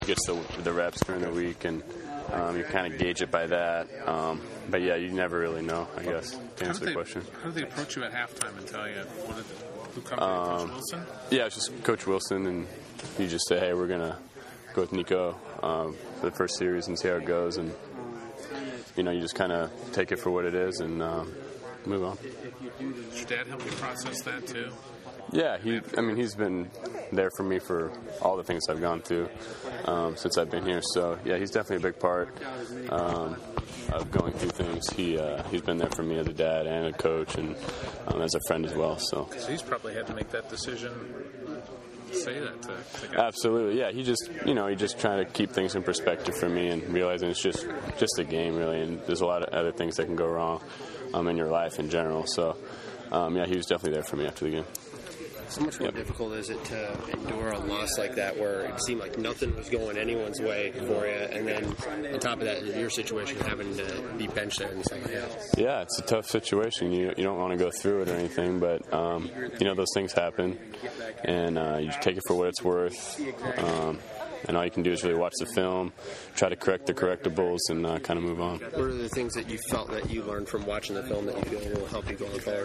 gets the reps during the week, and you kind of gauge it by that. But yeah, you never really know, I guess, to answer the question. How did they approach you at halftime and tell you who comes in? Coach Wilson? Yeah, it's just Coach Wilson, and you just say, hey, we're going to go with Nico for the first series and see how it goes. And, you just kind of take it for what it is and move on. Did your dad help you process that too? Yeah, he's been there for me for all the things I've gone through since I've been here. So, yeah, he's definitely a big part of going through things. He's been there for me as a dad and a coach and as a friend as well. So he's probably had to make that decision. Say that to guys. Absolutely, yeah. He just trying to keep things in perspective for me and realizing it's just a game, really, and there's a lot of other things that can go wrong in your life in general. So, yeah, he was definitely there for me after the game. So much more difficult is it to endure a loss like that where it seemed like nothing was going anyone's way for you, and then on top of that, your situation having to be benched there in the second half? Yeah, it's a tough situation. You don't want to go through it or anything, but those things happen, and you take it for what it's worth. And all you can do is really watch the film, try to correct the correctables, and kind of move on. What are the things that you felt that you learned from watching the film that you feel will help you going forward?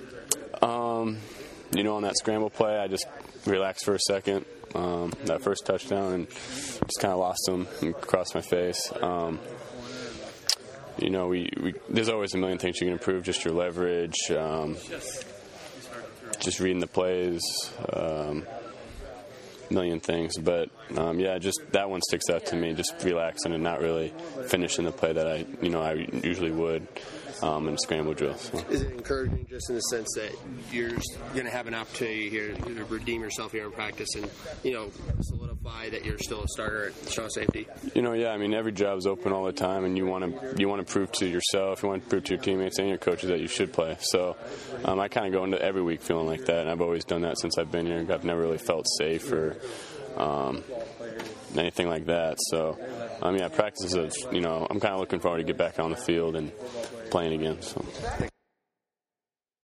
On that scramble play, I just relaxed for a second. That first touchdown, and just kind of lost them and crossed my face. There's always a million things you can improve, just your leverage, just reading the plays, million things. But, just that one sticks out to me, just relaxing and not really finishing the play that I usually would. In scramble drills. So. Is it encouraging just in the sense that you're going to have an opportunity here to redeem yourself here in practice and, solidify that you're still a starter at strong safety? Every job's open all the time, and you want to prove to yourself, you want to prove to your teammates and your coaches that you should play. So I kind of go into every week feeling like that, and I've always done that since I've been here. I've never really felt safe or anything like that. So, practice is, I'm kind of looking forward to get back on the field and playing again. So.